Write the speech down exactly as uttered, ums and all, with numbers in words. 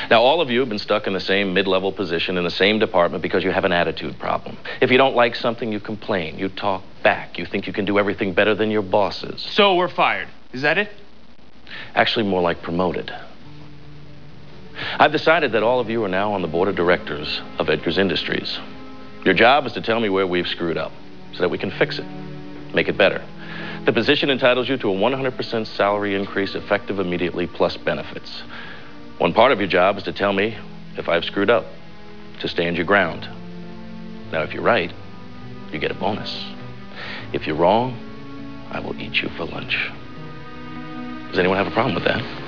Now, all of you have been stuck in the same mid-level position in the same department because you have an attitude problem. If you don't like something, you complain. You talk back. You think you can do everything better than your bosses. So we're fired. Is that it? Actually, more like promoted. I've decided that all of you are now on the board of directors of Edgar's Industries. Your job is to tell me where we've screwed up so that we can fix it, make it better. The position entitles you to a one hundred percent salary increase effective immediately plus benefits. One part of your job is to tell me if I've screwed up, to stand your ground. Now, if you're right, you get a bonus. If you're wrong, I will eat you for lunch. Does anyone have a problem with that?